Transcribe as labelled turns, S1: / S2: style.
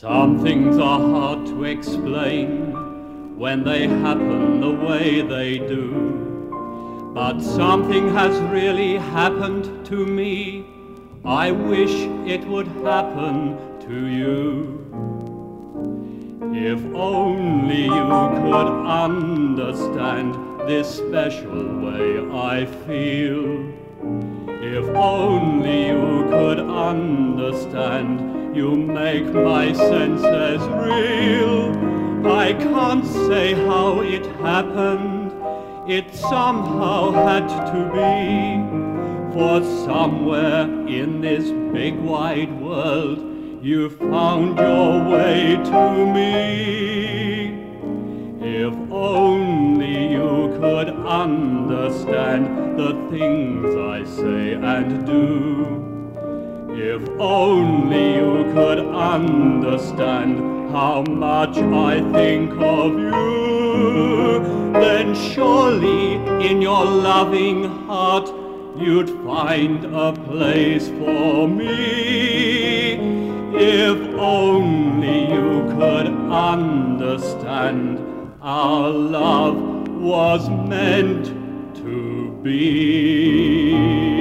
S1: Some things are hard to explain when they happen the way they do. But something has really happened to me. I wish it would happen to you. If only you could understand this special way I feel. If only you could understand, you make my senses real. I can't say how it happened, it somehow had to be. For somewhere in this big wide world, you found your way to me. If only you could understand the things I say and do. If only you could understand how much I think of you, then surely in your loving heart you'd find a place for me. If only you could understand our love was meant to be.